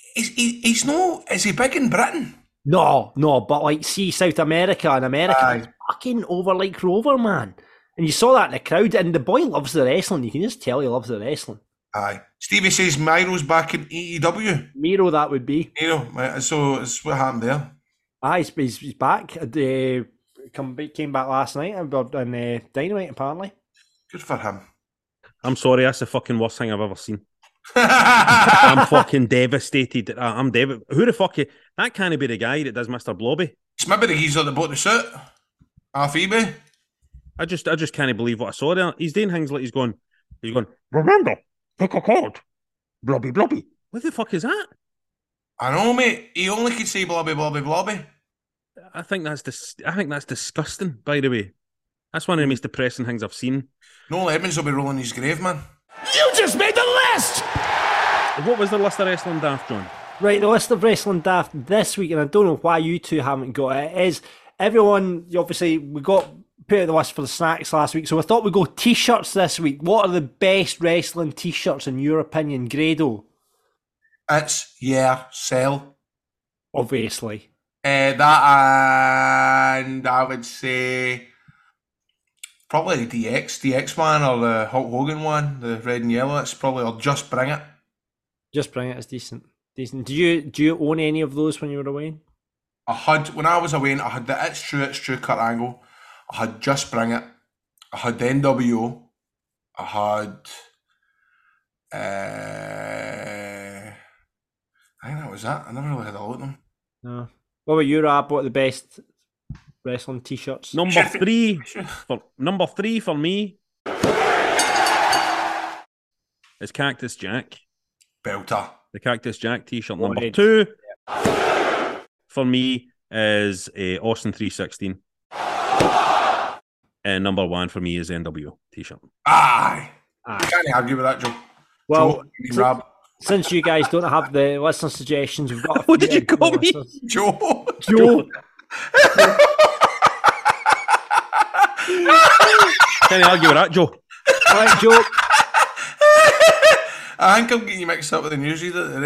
He's, he, he's no... Is he big in Britain? No, no, but like, see South America and America, Aye. he's fucking over like Rover, man. And you saw that in the crowd, and the boy loves the wrestling. You can just tell he loves the wrestling. Aye. Stevie says Miro's back in A E W. Miro, that would be. Miro, right, so it's what happened there. Ah, he's, he's, he's back. Uh, come, came back last night on uh, Dynamite, apparently. Good for him. I'm sorry, that's the fucking worst thing I've ever seen. I'm fucking devastated. I- I'm devastated. Who the fuck? Is, that can't be the guy that does Mister Blobby. It's maybe the geezer that bought the suit off eBay. I just, I just can't believe what I saw there. He's doing things like he's going, he's going. Remember, pick a card, Blobby, Blobby. What the fuck is that? I know, mate. He only could say blobby, blobby, blobby. I think that's dis- I think that's disgusting. By the way, that's one of the most depressing things I've seen. Noel Edmonds will be rolling his grave, man. You just made the list! What was the list of wrestling daft, John? Right, the list of wrestling daft this week, and I don't know why you two haven't got it, is everyone, obviously, we got put out the list for the snacks last week, so I thought we'd go t-shirts this week. What are the best wrestling t-shirts in your opinion, Grado? It's, yeah, sell. Obviously. Uh, that and I would say probably the D X, D X one or the Hulk Hogan one, the red and yellow. It's probably, or Just Bring It. Just Bring It is decent. Decent. Do you do you own any of those when you were away? I had, when I was away, I had the It's True, It's True Kurt Angle. I had Just Bring It. I had the N W O. I had, uh, I think that was it. I never really had a look at them. No. What about you, Rab? What are the best wrestling t-shirts? Number three, for number three for me is Cactus Jack. Belter. The Cactus Jack t-shirt. Oh, Number right. two for me is uh, Austin three sixteen. And number one for me is N W O t-shirt. Aye. Aye. Can't argue with that, Joe. Well, Joe, you mean Rab. Since you guys don't have the listener suggestions, we've got a What few did you call me? listeners. Joe. Joe. Can't argue with that, Joe. Right, Joe. I think I'm getting you mixed up with the newsreader at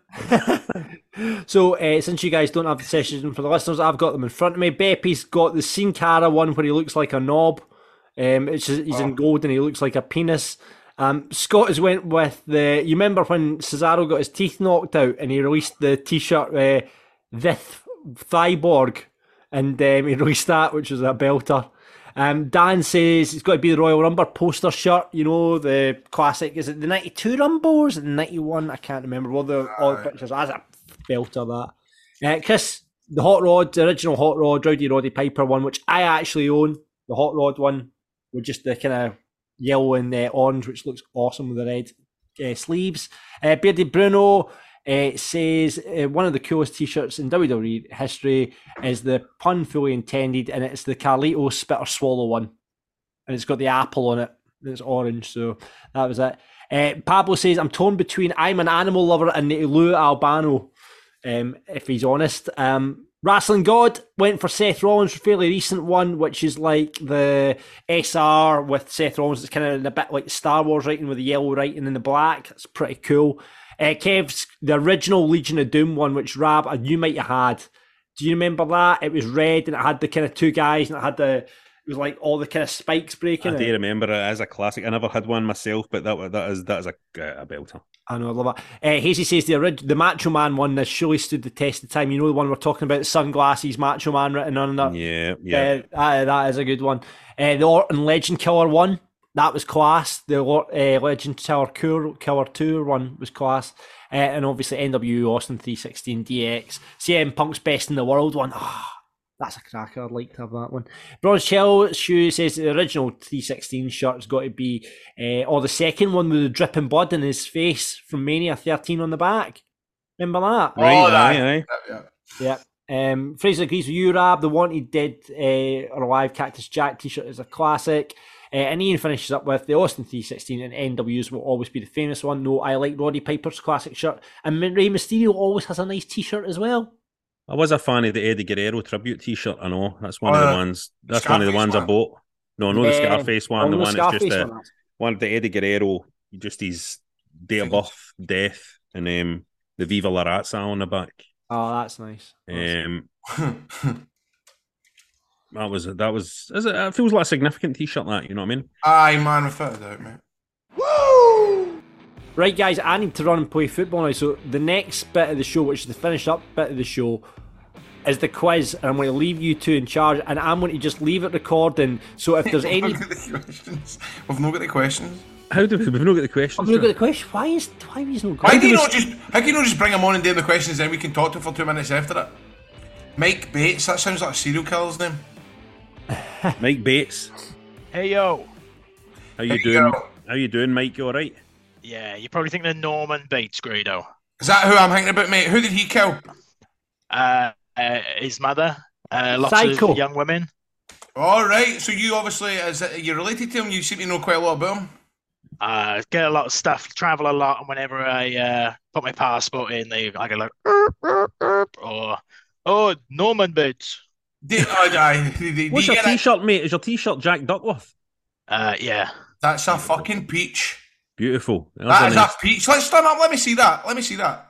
the radio. So, uh, since you guys don't have the session for the listeners, I've got them in front of me. Beppy's got the Sin Cara one where he looks like a knob. Um, it's just, he's in gold and he looks like a penis. Um, Scott has went with the. You remember when Cesaro got his teeth knocked out and he released the T-shirt uh, "This Thyborg," and um, he released that, which was a belter. Um, Dan says it's got to be the Royal Rumble poster shirt. You know, the classic. Is it the ninety-two Rumble or is it the ninety-one? I can't remember. All the all the pictures. That's a belter. That. Uh, Chris, the Hot Rod, the original Hot Rod, Rowdy Roddy Piper one, which I actually own. The Hot Rod one with just the kind of yellow and uh, orange, which looks awesome with the red uh, sleeves. Uh, Beardy Bruno uh, says uh, one of the coolest t-shirts in W W E history is the pun fully intended, and it's the Carlito Spit or Swallow one, and it's got the apple on it. It's orange, so that was it. Uh, Pablo says I'm torn between I'm an animal lover and Lou Albano. Um, if he's honest. Um, Wrestling God went for Seth Rollins, fairly recent one, which is like the S R with Seth Rollins. It's kind of a bit like Star Wars writing with the yellow writing in the black. It's pretty cool. Uh, Kev's the original Legion of Doom one, which Rab, you might have had. Do you remember that? It was red and it had the kind of two guys and it had the, it was like all the kind of spikes breaking. I it. do remember it as a classic. I never had one myself, but that that is that is a, a belter. I know, I love it. Uh, Hazy says the orig- the Macho Man one has surely stood the test of time. You know the one we're talking about, the sunglasses, Macho Man written on that. Yeah, yeah. Uh, that, that is a good one. Uh, the Orton Legend Killer one, that was class. The uh, Legend Killer Killer two one was class. Uh, and obviously N W O, Austin three sixteen, D X. C M Punk's Best in the World one. Oh, that's a cracker. I'd like to have that one. Bronze Shell Shoe says the original three sixteen shirt's got to be, uh, or the second one with the dripping blood in his face from Mania thirteen on the back. Remember that? Right, Oh, aye, that- aye. Yeah. Yeah. Um, Fraser agrees with you, Rab. The Wanted Dead uh, or Alive Cactus Jack t-shirt is a classic. Uh, and Ian finishes up with the Austin three sixteen and N Ws will always be the famous one. No, I like Roddy Piper's classic shirt. And Rey Mysterio always has a nice t-shirt as well. I was a fan of the Eddie Guerrero tribute T-shirt. I know that's one Oh, of the the ones. That's one of the Scarface ones I one? bought. No, no, the Yeah. Scarface one. Oh, the no, one that's just Scarface a, one. one of the Eddie Guerrero. Just his date of birth, death, and um, the Viva La Razza on the back. Oh, that's nice. Um, that was that was. Is it, it feels like a significant T-shirt. That you know what I mean? Aye, man, without a doubt, mate. Right, guys, I need to run and play football now. So the next bit of the show, which is the finish up bit of the show, is the quiz, and I'm going to leave you two in charge, and I'm going to just leave it recording. So if there's any, We've not got the questions. We've not got the questions. How do we? We've not got the questions. I've not got the question. Why is why have you not? Why do you not just? How can you not just bring him on and do the questions, then we can talk to him for two minutes after it? Mike Bates. That sounds like a serial killer's name. Mike Bates. Hey yo. How you There you doing? go. How you doing, Mike? You all right? Yeah, you're probably thinking of Norman Bates, Grado. Is that who I'm thinking about, mate? Who did he kill? Uh, uh his mother. Uh, lots Psycho. of young women. All right. So you obviously, is it, you're related to him. You seem to know quite a lot about him. Uh, get a lot of stuff, travel a lot, and whenever I uh, put my passport in, they I go like, "Erp, erp, erp," or oh, Norman Bates. Did, oh, aye, did, did What's you your get it? T-shirt, mate? Is your T-shirt Jack Duckworth? Uh, yeah. That's a fucking peach. Beautiful. There's That a is nice- a peach. Let's stand up. Let me see that. Let me see that.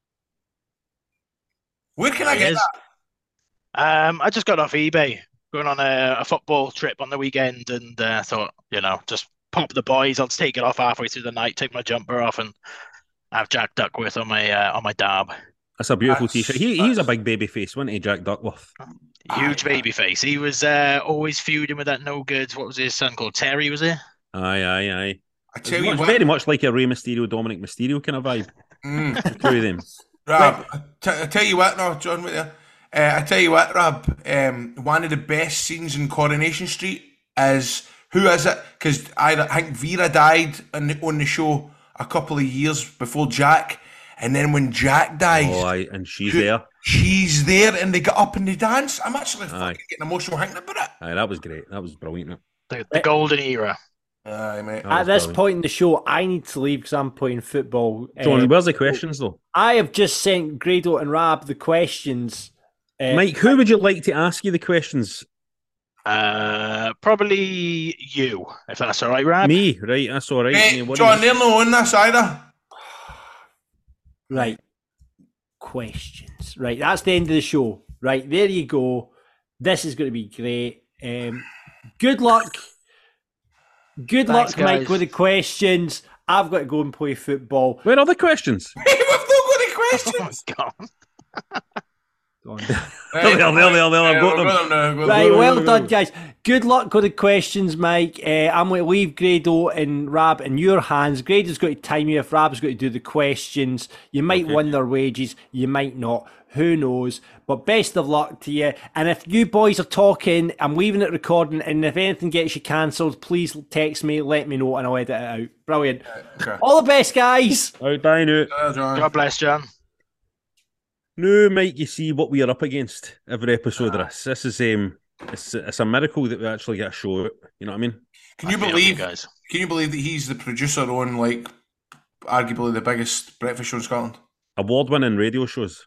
Where can I There get it is. that? Um, I just got off eBay, going on a, a football trip on the weekend, and uh, thought, you know, just pop the boys. I'll just take it off halfway through the night, take my jumper off, and have Jack Duckworth on my uh, on my dab. That's a beautiful That's- T-shirt. He, he's a big baby face, wasn't he, Jack Duckworth? Huge Aye. baby face. He was uh, always feuding with that no goods. What was his son called? Terry, was he? Aye, aye, aye. I It's tell you much- what. very much like a Rey Mysterio, Dominic Mysterio kind of vibe. Mm. The two of them. Rab, I, t- I tell you what, no, John, wait there. Uh, I tell you what, Rab, um, one of the best scenes in Coronation Street is, who is it? Because I, I think Vera died on the, on the show a couple of years before Jack, and then when Jack dies, Oh, aye, and she's who- there. she's there, and they get up and they dance. I'm actually Aye. fucking getting emotional thinking about it. Aye, that was great. That was brilliant. mate. The, the golden era. Aye, mate. That At was this brilliant. point in the show, I need to leave because I'm playing football. John, Uh, where's the questions though? I have just sent Grado and Rab the questions. Uh, Mike, who would you like to ask you the questions? Uh, probably you, if that's all right, Rab. Me, right? That's all right. Mate, What John, do you- they're not on this either. Right. Questions. Right. That's the end of the show. Right. There you go. This is going to be great. Um, good luck. Good Thanks, luck, Mike, guys. with the questions. I've got to go and play football. Where are the questions? We've not got any Oh questions. my God. Right, There, there, there, there, I've yeah, got we've them. now, we've Right, got them. well done, guys. Good luck with the questions, Mike. Uh, I'm going to leave Grado and Rab in your hands. Grado's got to time you if Rab's got to do the questions. You might Okay. win their wages, you might not. Who knows? But best of luck to you. And if you boys are talking, I'm leaving it recording. And if anything gets you cancelled, please text me, let me know, and I'll edit it out. Brilliant. Okay. All the best, guys. Out by now. Uh, John. God bless, John. No, Mike, you see what we are up against every episode of this. This is um, it's, it's a miracle that we actually get a show out. You know what I mean? Can you I feel believe? you guys. Can you believe that he's the producer on like arguably the biggest breakfast show in Scotland? Award-winning radio shows.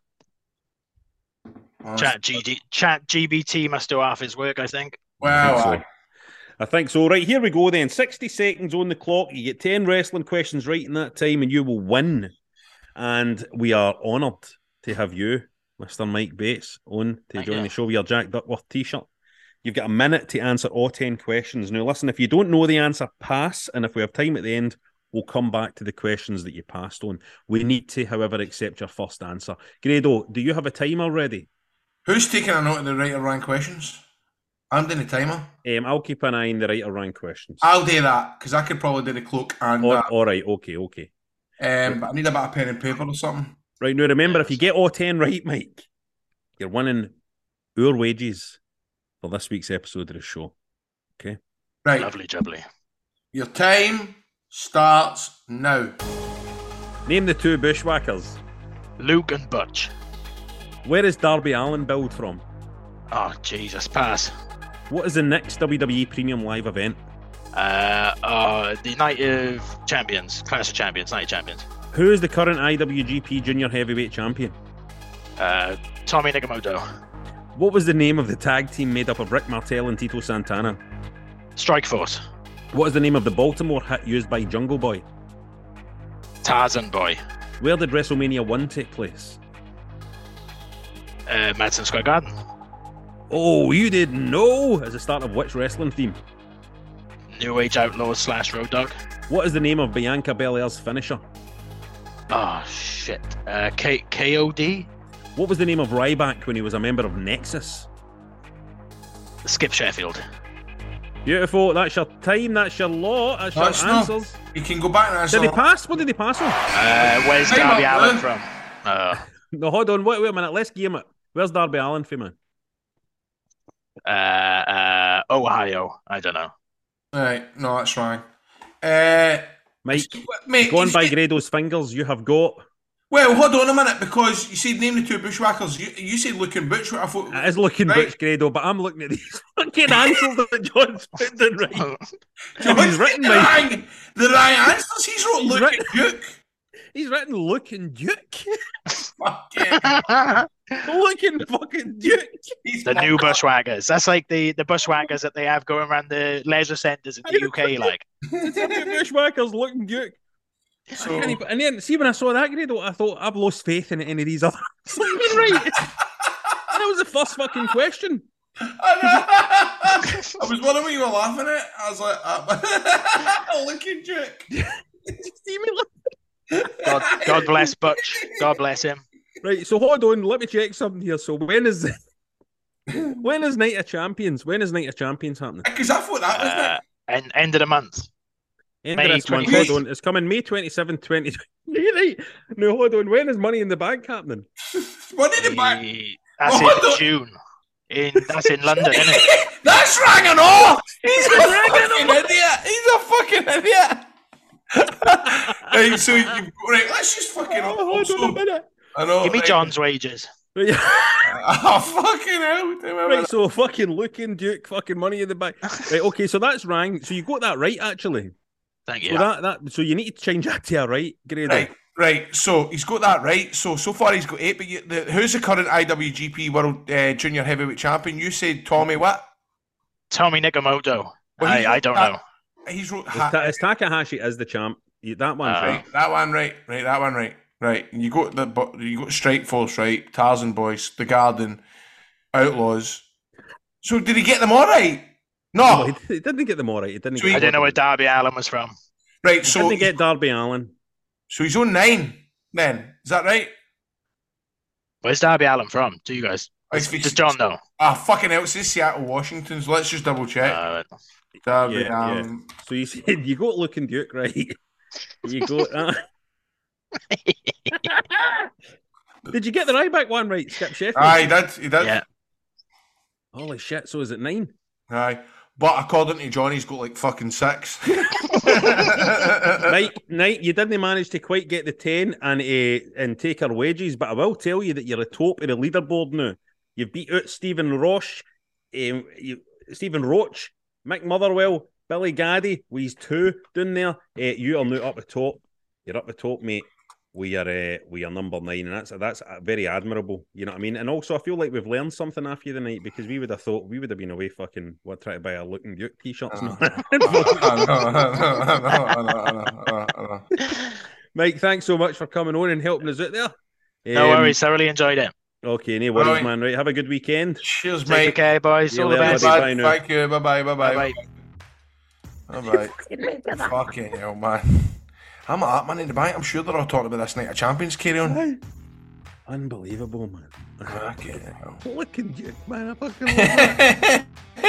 Honestly. Chat G D, Chat G B T must do half his work, I think. Wow. I think aye. so. I think so. Right, here we go then. sixty seconds on the clock. You get ten wrestling questions right in that time and you will win. And we are honoured to have you, Mister Mike Bates, on to Thank join you. the show with your Jack Duckworth t-shirt. You've got a minute to answer all ten questions. Now, listen, if you don't know the answer, pass. And if we have time at the end, we'll come back to the questions that you passed on. We need to, however, accept your first answer. Grado, do you have a timer ready? Who's taking a note of the right or wrong questions? I'm doing the timer. Um, I'll keep an eye on the right or wrong questions. I'll do that because I could probably do the cloak and All, that. all right, okay, okay. Um, but I need a bit of pen and paper or something. Right, now remember, if you get all ten right, Mike, you're winning our wages for this week's episode of the show. Okay? Right. Lovely jubbly. Your time starts now. Name the two bushwhackers. Luke and Butch. Where is Darby Allin billed from? Oh, Jesus, pass. What is the next W W E Premium Live event? Uh, uh, the Night of Champions, Clash of Champions, Night of Champions. Who is the current I W G P Junior Heavyweight Champion? Uh, Tommy Nagamoto. What was the name of the tag team made up of Rick Martel and Tito Santana? Strike Force. What is the name of the Baltimore hit used by Jungle Boy? Tarzan Boy. Where did WrestleMania one take place? Uh, Madison Square Garden. Oh, you didn't know? As the start of which wrestling theme? New Age Outlaws slash Road Dogg. What is the name of Bianca Belair's finisher? Oh, shit. Uh, K- KOD? What was the name of Ryback when he was a member of Nexus? Skip Sheffield. Beautiful. That's your time. That's your law. That's your That's not- answers. You can go back and answer. Did they pass? What did they pass on? Uh, where's Time Darby up, Allin man. from? Uh, No, hold on. Wait, wait a minute. Let's game it. Where's Darby Allin from, man? uh, uh, Ohio. I don't know. Right, no, that's wrong. Uh, Mike, mate, going you by said- Grado's fingers, you have got... Well, hold on a minute, because you said name the two bushwhackers. You, you said looking butch. I thought It is looking right. Butch Grado, but I'm looking at these fucking answers that John's put in right. John's He's written the Mike. wrong, the wrong answers. He's wrote He's looking written- Duke. He's written looking Duke. Fucking, Looking fucking Duke. he's The new bushwhackers. That's like the, the bushwhackers that they have going around the leisure centres in the U K. Like, It's a bit Bushwhackers looking Duke. So, And, he- and then, see, when I saw that Grado, I thought, I've lost faith in any of these other... Fucking right. That was the first fucking question. I was wondering what you were laughing at. I was like, uh, looking Duke. See me look- God, God bless Butch. God bless him. Right, so hold on, let me check something here. So when is when is Night of Champions? When is Night of Champions happening? Because I thought that was Uh, and end of the month. End May of this month. twenty-eighth. Hold on, it's coming May twenty-seventh, twenty twenty. Right. No, hold on. When is Money in the Bank happening? What did it back? Eh, That's Oh, what in the- June. In that's in London, isn't it? That's wrong and all. He's a fucking idiot. He's a fucking idiot. Right, so you right? Let's just fucking. Oh, hold also, on a minute. I know. Give me right. John's wages. Right, Oh fucking hell! Give me a right, minute. so fucking looking Duke, fucking Money in the Bank. Right, okay, so that's rang. So you got that right, actually. Thank So you. that that so you need to change that to a right, Grado. Right, right. So he's got that right. So so far he's got eight. But you, the, who's the current I W G P World uh, Junior Heavyweight Champion? You said Tommy what? Tommy Nakamoto. Well, he's I, I wrote don't that- know. He's wrote It's, ha- Ta- it's Takahashi is the champ. You- That one's Uh, right. that one right, right. That one right, right. You got the but you got Strike Force right. Tarzan Boys, The Garden, Outlaws. So did he get them all right? No, No. he, he didn't get them all right. He didn't So get I didn't know where them. Darby Allin was from. Right. He So didn't get Darby Allin. so he's on nine. Then is that right? Where's Darby Allin from? Do you guys? It's- Does John know? Ah, fucking hell! It says Seattle, Washington. So let's just double check. Uh, Darby, Yeah, yeah. um, So you said you got Looking Duke right. You got that. Did you get the Ryback one right, Skip Sheffield? Aye, he did. He did. yeah. Holy shit! So is it nine? Aye. But according to Johnny, he's got like fucking six. Mike, Knight, you didn't manage to quite get the ten and uh, and take our wages, but I will tell you that you're atop of the leaderboard now. You've beat out Stephen Roche, um, you, Stephen Roach, Mick Motherwell, Billy Gaddy. We's two down there. Uh, you are now up the top. You're up the top, mate. We are uh, we are number nine, and that's that's very admirable. You know what I mean? And also, I feel like we've learned something after you the night, because we would have thought we would have been away fucking what trying to buy our Looking Duke t-shirts. now. Mike, thanks so much for coming on and helping us out there. No Um, worries. Thoroughly enjoyed it. Okay, no worries, Right. man. Right, have a good weekend. Cheers, Take mate. care, boys. See you All the later, best. buddy. Bye, Bye now. thank you. Bye bye. Bye bye. Bye-bye. Bye bye. Fucking hell, man. I'm at that money in the bank. I'm sure they're all talking about this Night of Champions. Carry on. Unbelievable, man. Fucking hell. Looking Duke, man. I fucking love that.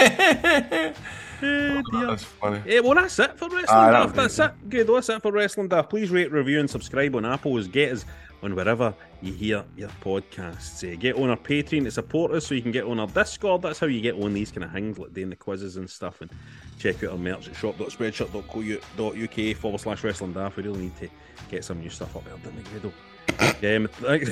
Eh, dear. That's funny. Eh, well, that's it for Wrestling Aye, Daft. that'll That's do. it. Good, that's it for Wrestling Daft. Please rate, review, and subscribe on Apple's. Get us on wherever you hear your podcasts. Eh, get on our Patreon to support us so you can get on our Discord. That's how you get on these kind of things, like doing the quizzes and stuff. And check out our merch at shop dot spreadshirt dot co dot uk forward slash Wrestling Daft. We really need to get some new stuff up there, don't we, Guido? um, thanks.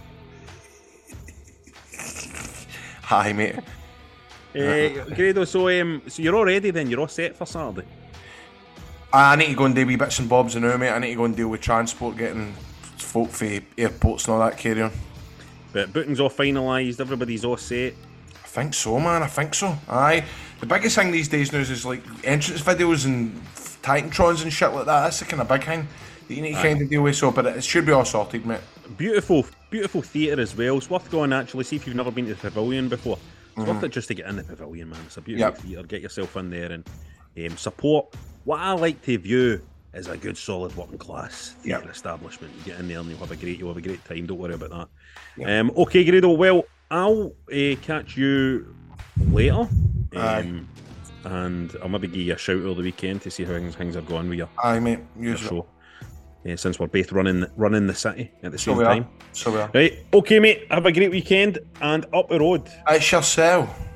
Hi, mate. Uh, Grado, so um, so you're all ready then? You're all set for Saturday? I need to go and do wee bits and bobs now, mate. I need to go and deal with transport, getting folk for airports and all that carry on. But booking's all finalised, everybody's all set. I think so, man. I think so. Aye. The biggest thing these days now is, is like entrance videos and Titantrons and shit like that. That's the kind of big thing that you need to kind of deal with. So, but it should be all sorted, mate. Beautiful, beautiful theatre as well. It's worth going, actually. See if you've never been to the Pavilion before. It's Mm-hmm. worth it just to get in the Pavilion, man. It's a beautiful Yep. theatre. Get yourself in there and um, support what I like to view as a good, solid working class theatre Yep. establishment. You get in there and you'll have a great, you'll have a great time. Don't worry about that. Yep. Um, okay, Grado. Well, I'll uh, catch you later. Aye. Um, and I'll maybe give you a shout over the weekend to see how things, things are going with your, Aye, mate. your Usual. show. Uh, since we're both running running the city at the So same we are. time. So we are. Right, okay, mate. Have a great weekend and up the road. It's yourself.